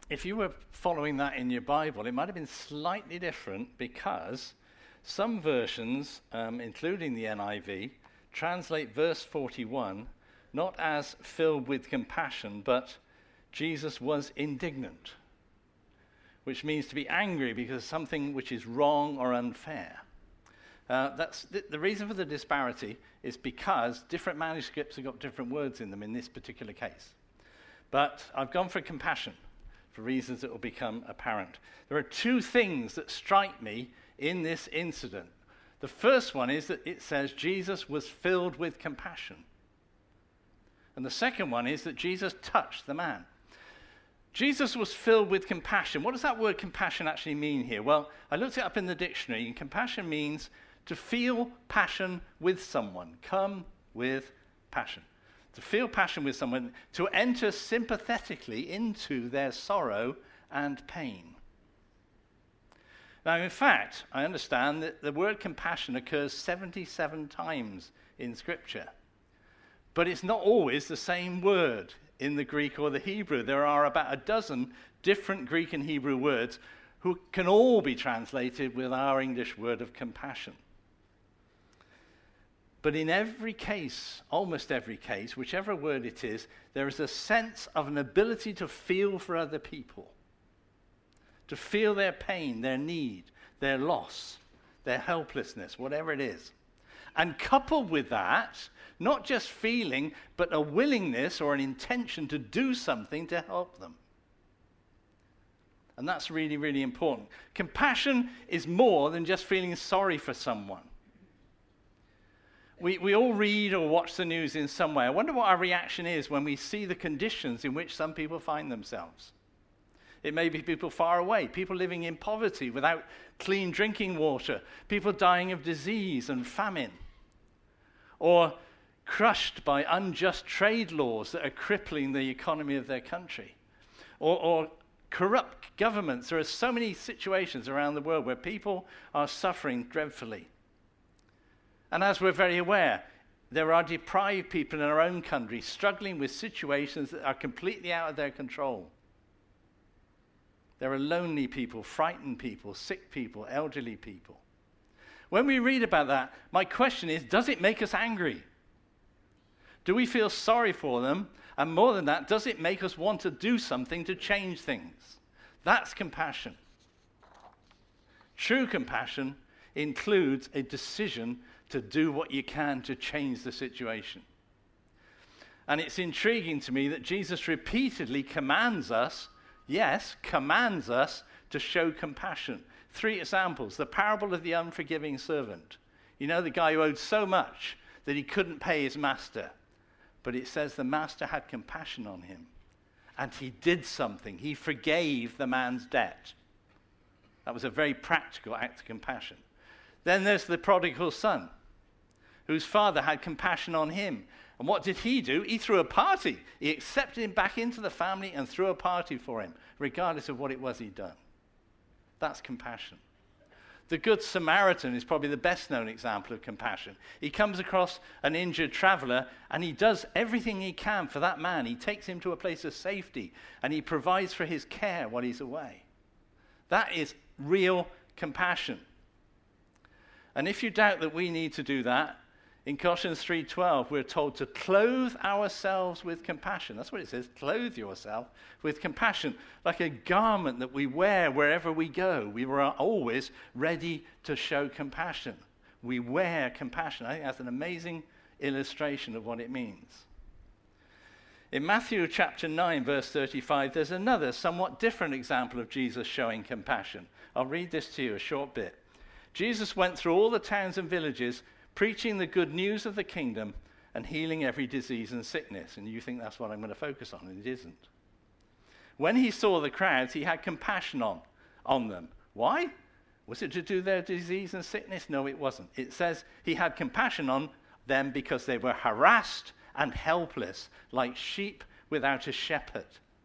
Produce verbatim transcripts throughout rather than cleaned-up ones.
if you were following that in your Bible, it might have been slightly different because some versions, um, including the N I V, translate verse forty-one not as filled with compassion, but Jesus was indignant, which means to be angry because something which is wrong or unfair. Uh, that's th- the reason for the disparity is because different manuscripts have got different words in them in this particular case. But I've gone for compassion for reasons that will become apparent. There are two things that strike me in this incident. The first one is that it says Jesus was filled with compassion. And the second one is that Jesus touched the man. Jesus was filled with compassion. What does that word compassion actually mean here? Well, I looked it up in the dictionary, and compassion means to feel passion with someone. Come with passion. To feel passion with someone, to enter sympathetically into their sorrow and pain. Now, in fact, I understand that the word compassion occurs seventy-seven times in Scripture. But it's not always the same word in the Greek or the Hebrew. There are about a dozen different Greek and Hebrew words who can all be translated with our English word of compassion. But in every case, almost every case, whichever word it is, there is a sense of an ability to feel for other people, to feel their pain, their need, their loss, their helplessness, whatever it is. And coupled with that, not just feeling, but a willingness or an intention to do something to help them. And that's really, really important. Compassion is more than just feeling sorry for someone. We, we all read or watch the news in some way. I wonder what our reaction is when we see the conditions in which some people find themselves. It may be people far away, people living in poverty without clean drinking water, people dying of disease and famine, or crushed by unjust trade laws that are crippling the economy of their country, or, or corrupt governments. There are so many situations around the world where people are suffering dreadfully. And as we're very aware, there are deprived people in our own country struggling with situations that are completely out of their control. There are lonely people, frightened people, sick people, elderly people. When we read about that, my question is, does it make us angry? Do we feel sorry for them? And more than that, does it make us want to do something to change things? That's compassion. True compassion includes a decision to do what you can to change the situation. And it's intriguing to me that Jesus repeatedly commands us, yes, commands us to show compassion. Three examples. The parable of the unforgiving servant. You know, the guy who owed so much that he couldn't pay his master. But it says the master had compassion on him. And he did something. He forgave the man's debt. That was a very practical act of compassion. Then there's the prodigal son, whose father had compassion on him. And what did he do? He threw a party. He accepted him back into the family and threw a party for him, regardless of what it was he'd done. That's compassion. The Good Samaritan is probably the best known example of compassion. He comes across an injured traveler and he does everything he can for that man. He takes him to a place of safety and he provides for his care while he's away. That is real compassion. And if you doubt that we need to do that, in Colossians three twelve, we're told to clothe ourselves with compassion. That's what it says, clothe yourself with compassion, like a garment that we wear wherever we go. We were always ready to show compassion. We wear compassion. I think that's an amazing illustration of what it means. In Matthew chapter nine, verse thirty-five, there's another somewhat different example of Jesus showing compassion. I'll read this to you, a short bit. Jesus went through all the towns and villages, preaching the good news of the kingdom and healing every disease and sickness. And you think that's what I'm going to focus on, and it isn't. When he saw the crowds, he had compassion on, on them. Why? Was it to do their disease and sickness? No, it wasn't. It says he had compassion on them because they were harassed and helpless, like sheep without a shepherd.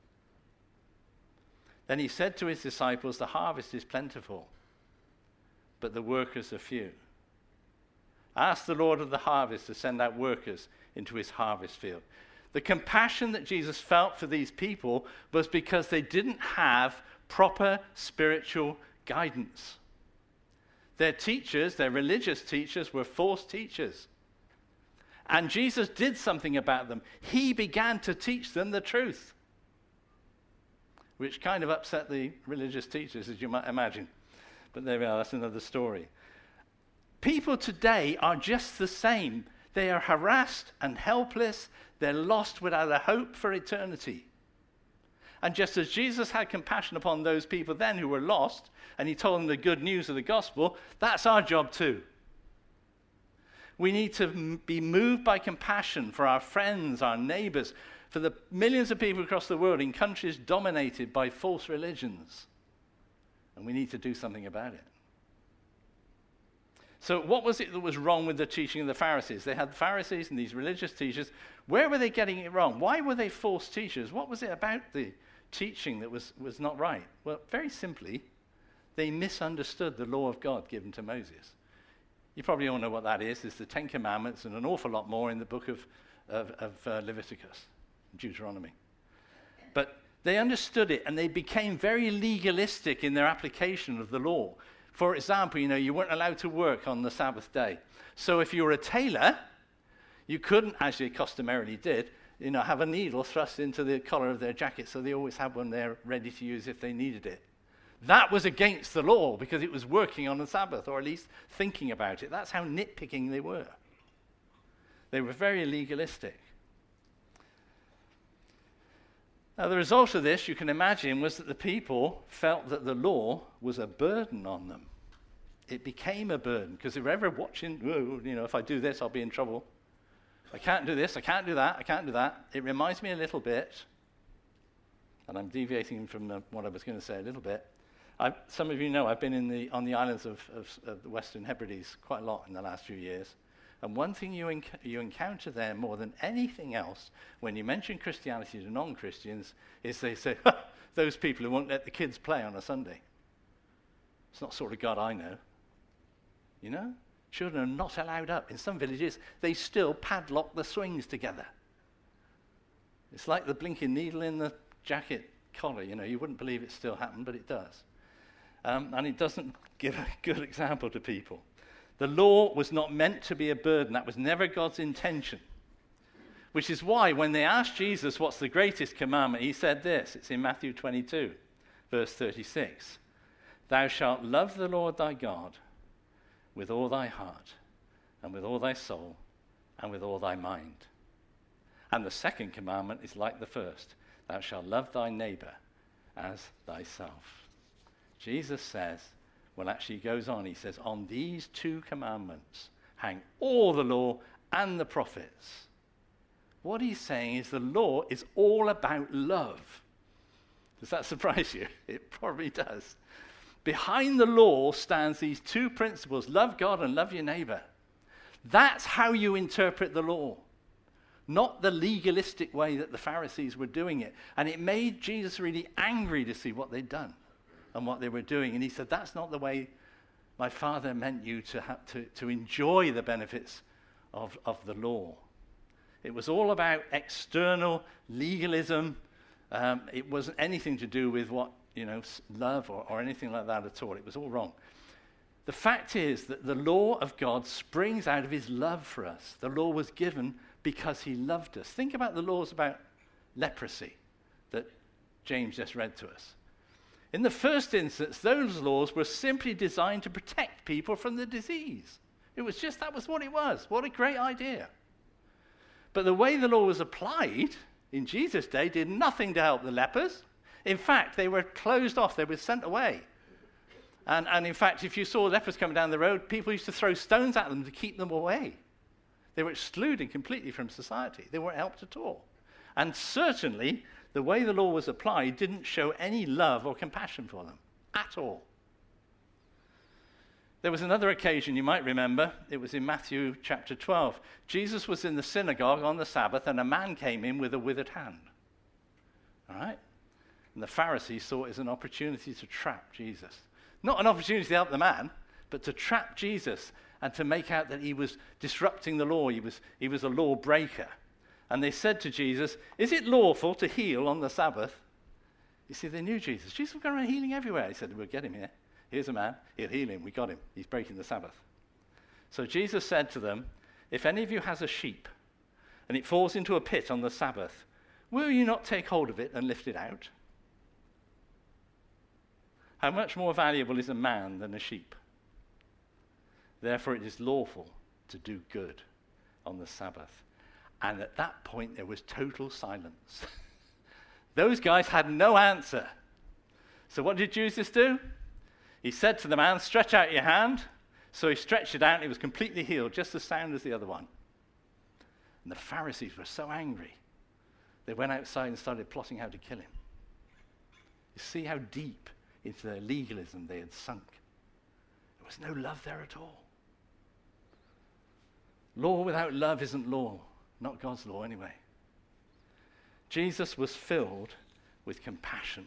Then he said to his disciples, the harvest is plentiful, but the workers are few. Ask the Lord of the harvest to send out workers into his harvest field. The compassion that Jesus felt for these people was because they didn't have proper spiritual guidance. Their teachers, their religious teachers, were false teachers. And Jesus did something about them. He began to teach them the truth, which kind of upset the religious teachers, as you might imagine. But there we are, that's another story. People today are just the same. They are harassed and helpless. They're lost without a hope for eternity. And just as Jesus had compassion upon those people then who were lost, and he told them the good news of the gospel, that's our job too. We need to m- be moved by compassion for our friends, our neighbors, for the millions of people across the world in countries dominated by false religions. And we need to do something about it. So what was it that was wrong with the teaching of the Pharisees? They had Pharisees and these religious teachers. Where were they getting it wrong? Why were they false teachers? What was it about the teaching that was, was not right? Well, very simply, they misunderstood the law of God given to Moses. You probably all know what that is. It's the Ten Commandments and an awful lot more in the book of, of, of uh, Leviticus, Deuteronomy. But they understood it, and they became very legalistic in their application of the law. For example, you know, you weren't allowed to work on the Sabbath day. So if you were a tailor, you couldn't, as they customarily did, you know, have a needle thrust into the collar of their jacket, so they always had one there ready to use if they needed it. That was against the law because it was working on the Sabbath, or at least thinking about it. That's how nitpicking they were. They were very legalistic. Now, the result of this, you can imagine, was that the people felt that the law was a burden on them. It became a burden because they were ever watching, oh, you know, if I do this, I'll be in trouble. I can't do this, I can't do that, I can't do that. It reminds me a little bit, and I'm deviating from the, what I was going to say a little bit. I've, some of you know I've been in the, on the islands of, of, of the Western Hebrides quite a lot in the last few years. And one thing you, enc- you encounter there more than anything else when you mention Christianity to non-Christians is they say, those people who won't let the kids play on a Sunday. It's not the sort of God I know. You know? Children are not allowed up. In some villages, they still padlock the swings together. It's like the blinking needle in the jacket collar. You know, you wouldn't believe it still happened, but it does. Um, and it doesn't give a good example to people. The law was not meant to be a burden. That was never God's intention. Which is why when they asked Jesus what's the greatest commandment, he said this. It's in Matthew twenty-two, verse thirty-six. Thou shalt love the Lord thy God with all thy heart and with all thy soul and with all thy mind. And the second commandment is like the first. Thou shalt love thy neighbor as thyself. Jesus says, well, actually, he goes on. He says, on these two commandments hang all the law and the prophets. What he's saying is the law is all about love. Does that surprise you? It probably does. Behind the law stands these two principles, love God and love your neighbor. That's how you interpret the law, not the legalistic way that the Pharisees were doing it. And it made Jesus really angry to see what they'd done and what they were doing. And he said, that's not the way my Father meant you to have to, to enjoy the benefits of, of the law. It was all about external legalism. Um, it wasn't anything to do with what, you know, love or, or anything like that at all. It was all wrong. The fact is that the law of God springs out of his love for us. The law was given because he loved us. Think about the laws about leprosy that James just read to us. In the first instance, those laws were simply designed to protect people from the disease. It was just, that was what it was. What a great idea. But the way the law was applied in Jesus' day did nothing to help the lepers. In fact, they were closed off. They were sent away. And, and in fact, if you saw lepers coming down the road, people used to throw stones at them to keep them away. They were excluded completely from society. They weren't helped at all. And certainly, the way the law was applied didn't show any love or compassion for them at all. There was another occasion you might remember. It was in Matthew chapter twelve. Jesus was in the synagogue on the Sabbath, and a man came in with a withered hand. All right? And the Pharisees saw it as an opportunity to trap Jesus. Not an opportunity to help the man, but to trap Jesus and to make out that he was disrupting the law. He was, he was a law breaker. And they said to Jesus, is it lawful to heal on the Sabbath? You see, they knew Jesus. Jesus was going around healing everywhere. He said, we'll get him here. Here's a man. He'll heal him. We got him. He's breaking the Sabbath. So Jesus said to them, if any of you has a sheep and it falls into a pit on the Sabbath, will you not take hold of it and lift it out? How much more valuable is a man than a sheep? Therefore it is lawful to do good on the Sabbath. And at that point, there was total silence. Those guys had no answer. So what did Jesus do? He said to the man, stretch out your hand. So he stretched it out, and he was completely healed, just as sound as the other one. And the Pharisees were so angry, they went outside and started plotting how to kill him. You see how deep into their legalism they had sunk. There was no love there at all. Law without love isn't law. Not God's law, anyway. Jesus was filled with compassion.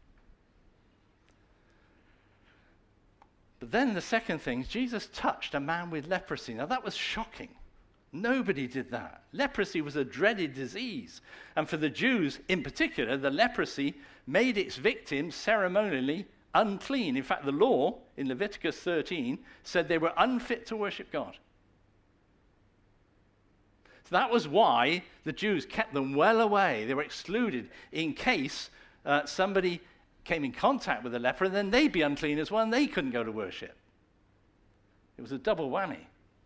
But then the second thing, Jesus touched a man with leprosy. Now that was shocking. Nobody did that. Leprosy was a dreaded disease. And for the Jews in particular, the leprosy made its victims ceremonially unclean. In fact, the law in Leviticus thirteen said they were unfit to worship God. So that was why the Jews kept them well away. They were excluded in case uh, somebody came in contact with a leper, and then they'd be unclean as well, and they couldn't go to worship. It was a double whammy.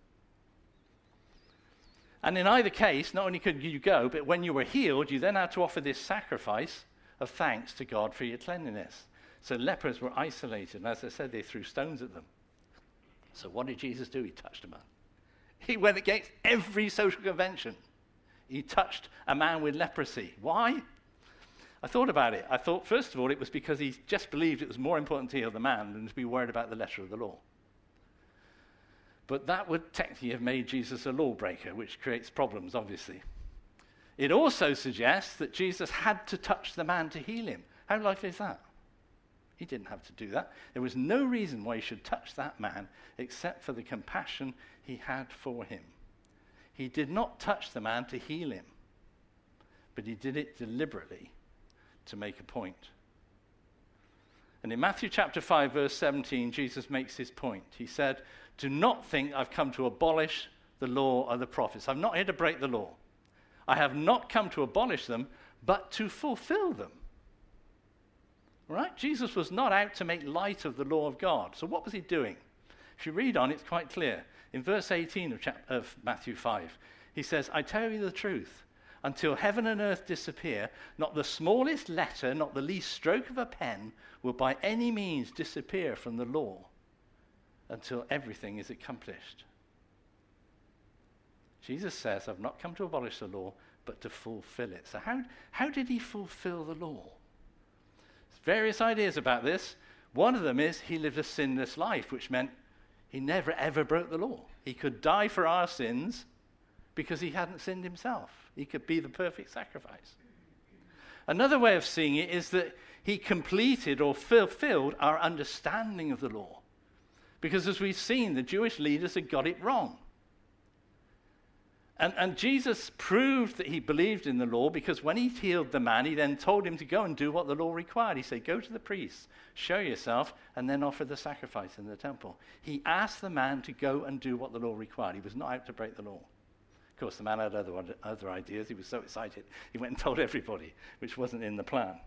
And in either case, not only could you go, but when you were healed, you then had to offer this sacrifice of thanks to God for your cleanliness. So lepers were isolated, and as I said, they threw stones at them. So what did Jesus do? He touched a man. He went against every social convention. He touched a man with leprosy. Why? I thought about it. I thought, first of all, it was because he just believed it was more important to heal the man than to be worried about the letter of the law. But that would technically have made Jesus a lawbreaker, which creates problems, obviously. It also suggests that Jesus had to touch the man to heal him. How likely is that? He didn't have to do that. There was no reason why he should touch that man except for the compassion he had for him. He did not touch the man to heal him, but he did it deliberately to make a point. And in Matthew chapter five, verse seventeen, Jesus makes his point. He said, do not think I've come to abolish the law or the prophets. I'm not here to break the law. I have not come to abolish them, but to fulfill them. Right? Jesus was not out to make light of the law of God. So what was he doing? If you read on, it's quite clear. In verse eighteen of, chap- of Matthew five, he says, I tell you the truth, until heaven and earth disappear, not the smallest letter, not the least stroke of a pen will by any means disappear from the law until everything is accomplished. Jesus says, I've not come to abolish the law, but to fulfill it. So how, how did he fulfill the law? There's various ideas about this. One of them is he lived a sinless life, which meant he never ever broke the law. He could die for our sins because he hadn't sinned himself. He could be the perfect sacrifice. Another way of seeing it is that he completed or fulfilled our understanding of the law. Because as we've seen, the Jewish leaders had got it wrong. And, and Jesus proved that he believed in the law because when he healed the man, he then told him to go and do what the law required. He said, go to the priest, show yourself, and then offer the sacrifice in the temple. He asked the man to go and do what the law required. He was not out to break the law. Of course, the man had other, other ideas. He was so excited, he went and told everybody, which wasn't in the plan.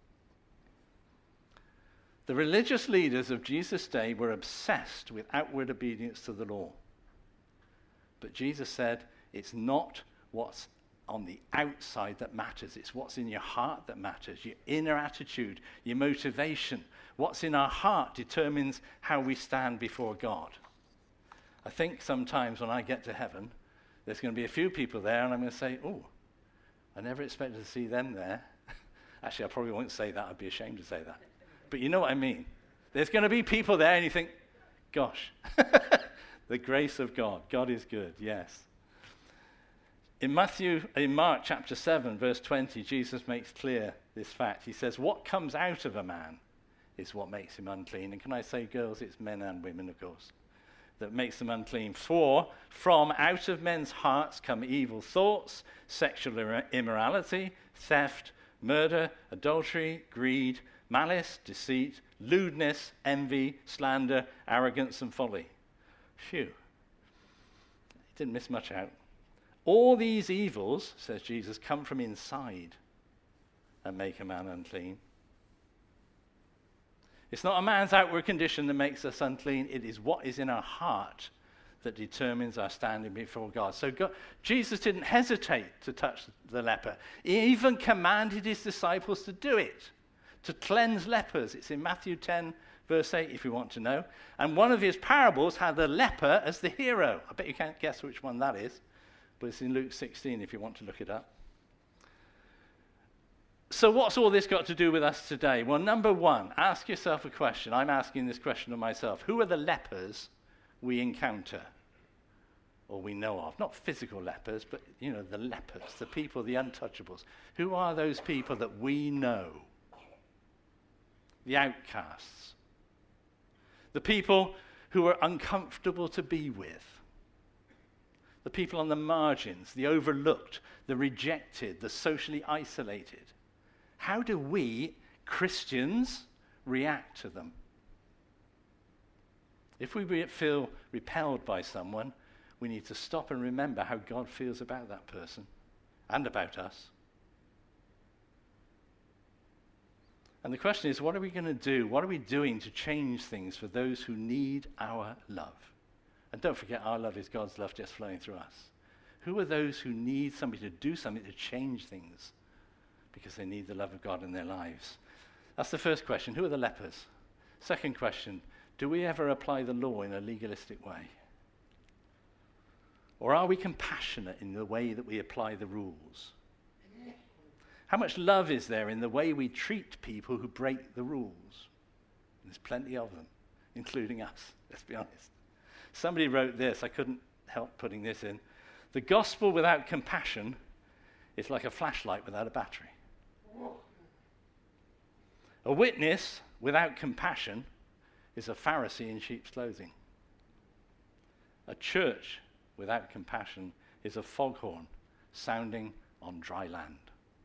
The religious leaders of Jesus' day were obsessed with outward obedience to the law. But Jesus said, it's not what's on the outside that matters. It's what's in your heart that matters, your inner attitude, your motivation. What's in our heart determines how we stand before God. I think sometimes when I get to heaven, there's going to be a few people there, and I'm going to say, oh, I never expected to see them there. Actually, I probably won't say that. I'd be ashamed to say that. But you know what I mean. There's going to be people there, and you think, gosh, the grace of God. God is good, yes. In Matthew, in Mark chapter seven, verse twenty, Jesus makes clear this fact. He says, what comes out of a man is what makes him unclean. And can I say, girls, it's men and women, of course. that makes them unclean. For from out of men's hearts come evil thoughts, sexual immorality, theft, murder, adultery, greed, malice, deceit, lewdness, envy, slander, arrogance, and folly. Phew. He didn't miss much out. All these evils, says Jesus, come from inside and make a man unclean. It's not a man's outward condition that makes us unclean. It is what is in our heart that determines our standing before God. So God, Jesus didn't hesitate to touch the leper. He even commanded his disciples to do it, to cleanse lepers. It's in Matthew ten, verse eight, if you want to know. And one of his parables had the leper as the hero. I bet you can't guess which one that is, but it's in Luke sixteen if you want to look it up. So what's all this got to do with us today? Well, number one, ask yourself a question. I'm asking this question of myself. Who are the lepers we encounter or we know of? Not physical lepers, but, you know, the lepers, the people, the untouchables. Who are those people that we know? The outcasts. The people who are uncomfortable to be with. The people on the margins, the overlooked, the rejected, the socially isolated. How do we, Christians, react to them? If we re- feel repelled by someone, we need to stop and remember how God feels about that person and about us. And the question is, what are we going to do? What are we doing to change things for those who need our love? And don't forget, our love is God's love just flowing through us. Who are those who need somebody to do something to change things because they need the love of God in their lives? That's the first question. Who are the lepers? Second question, do we ever apply the law in a legalistic way? Or are we compassionate in the way that we apply the rules? How much love is there in the way we treat people who break the rules? There's plenty of them, including us, let's be honest. Somebody wrote this, I couldn't help putting this in. The gospel without compassion is like a flashlight without a battery. A witness without compassion is a Pharisee in sheep's clothing. A church without compassion is a foghorn sounding on dry land.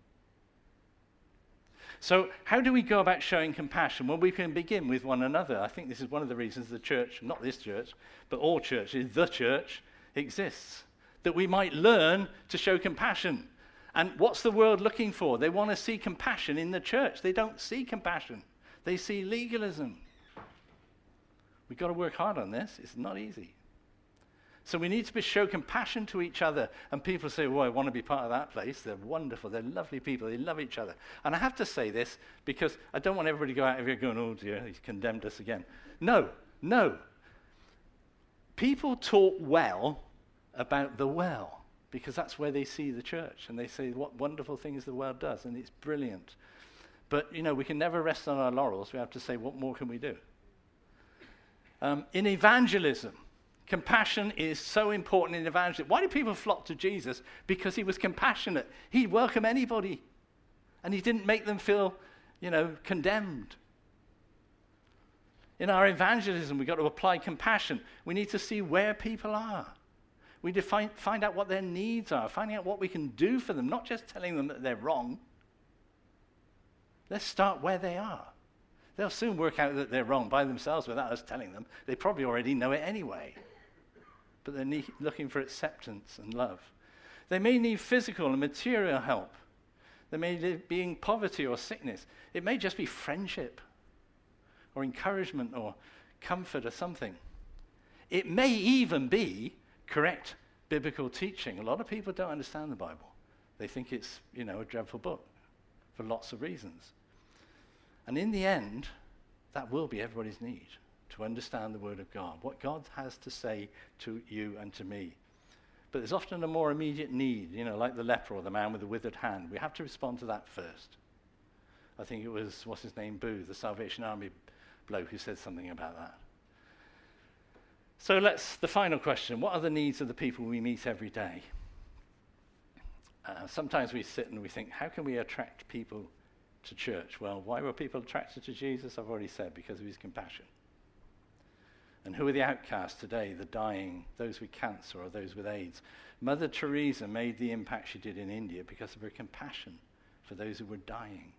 So how do we go about showing compassion? Well, we can begin with one another. I think this is one of the reasons the church, not this church, but all churches, the church, exists. That we might learn to show compassion. And what's the world looking for? They want to see compassion in the church. They don't see compassion. They see legalism. We've got to work hard on this. It's not easy. So we need to be, show compassion to each other. And people say, well, I want to be part of that place. They're wonderful. They're lovely people. They love each other. And I have to say this because I don't want everybody to go out of here going, oh dear, he's condemned us again. No, no. People talk well about the well because that's where they see the church. And they say what wonderful things the world does. And it's brilliant. But, you know, we can never rest on our laurels. We have to say, what more can we do? Um, in evangelism, compassion is so important in evangelism. Why do people flock to Jesus? Because he was compassionate. He'd welcome anybody. And he didn't make them feel, you know, condemned. In our evangelism, we've got to apply compassion. We need to see where people are. We need to find, find out what their needs are, finding out what we can do for them, not just telling them that they're wrong. Let's start where they are. They'll soon work out that they're wrong by themselves without us telling them. They probably already know it anyway. But they're need, looking for acceptance and love. They may need physical and material help. They may be in poverty or sickness. It may just be friendship or encouragement or comfort or something. It may even be correct biblical teaching. A lot of people don't understand the Bible. They think it's, you know, a dreadful book for lots of reasons. And in the end, that will be everybody's need, to understand the Word of God, what God has to say to you and to me. But there's often a more immediate need, you know, like the leper or the man with the withered hand. We have to respond to that first. I think it was, what's his name, Booth, the Salvation Army bloke, who said something about that. So let's, the final question, what are the needs of the people we meet every day? Uh, sometimes we sit and we think, how can we attract people to church? Well, why were people attracted to Jesus? I've already said, because of his compassion. And who are the outcasts today? The dying, those with cancer or those with AIDS. Mother Teresa made the impact she did in India because of her compassion for those who were dying.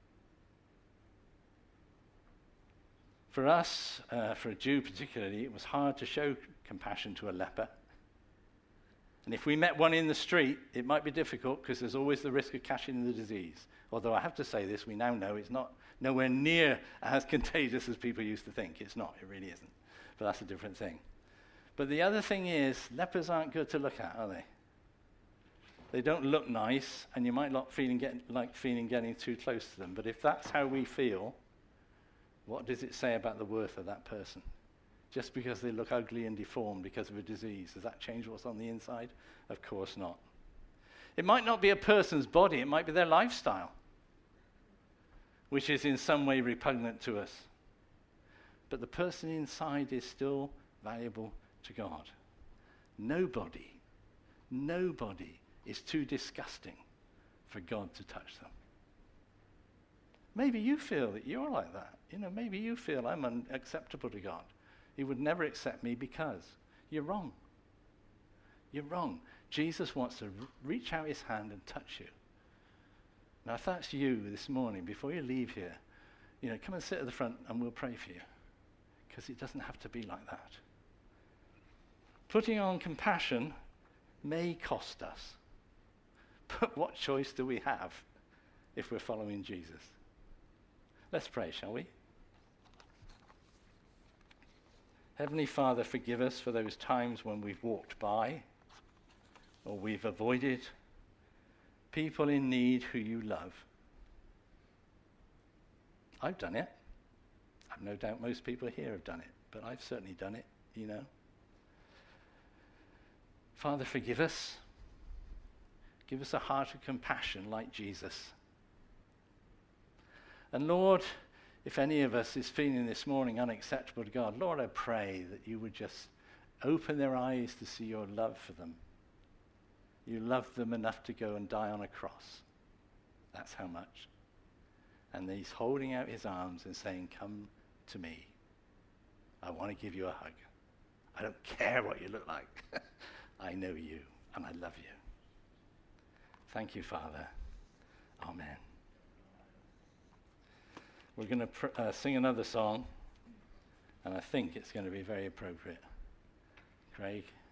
For us, uh, for a Jew particularly, it was hard to show compassion to a leper. And if we met one in the street, it might be difficult because there's always the risk of catching the disease. Although I have to say this, we now know it's not nowhere near as contagious as people used to think. It's not, it really isn't. But that's a different thing. But the other thing is, lepers aren't good to look at, are they? They don't look nice, and you might not feeling get, like feeling getting too close to them. But if that's how we feel, what does it say about the worth of that person? Just because they look ugly and deformed because of a disease, does that change what's on the inside? Of course not. It might not be a person's body, it might be their lifestyle, which is in some way repugnant to us. But the person inside is still valuable to God. Nobody, nobody is too disgusting for God to touch them. Maybe you feel that you're like that. You know, maybe you feel I'm unacceptable to God. He would never accept me because you're wrong. You're wrong. Jesus wants to r- reach out his hand and touch you. Now, if that's you this morning, before you leave here, you know, come and sit at the front and we'll pray for you. Because it doesn't have to be like that. Putting on compassion may cost us. But what choice do we have if we're following Jesus? Let's pray, shall we? Heavenly Father, forgive us for those times when we've walked by or we've avoided people in need who you love. I've done it. I've no doubt most people here have done it, but I've certainly done it, you know. Father, forgive us. Give us a heart of compassion like Jesus. And Lord, if any of us is feeling this morning unacceptable to God, Lord, I pray that you would just open their eyes to see your love for them. You loved them enough to go and die on a cross. That's how much. And he's holding out his arms and saying, come to me. I want to give you a hug. I don't care what you look like. I know you and I love you. Thank you, Father. Amen. We're going to pr- uh, sing another song, and I think it's going to be very appropriate. Craig?